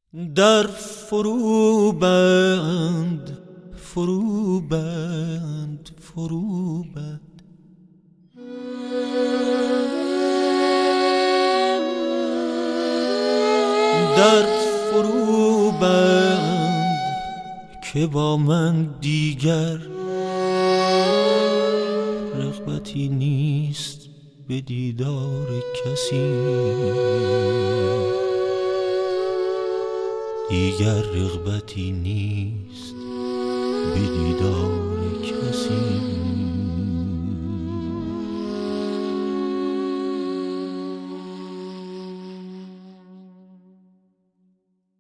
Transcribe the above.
در فروبند فروبند فروبند در فروبند که با من دیگر رغبتی نیست به دیدار کسی، دیگر رغبتی نیست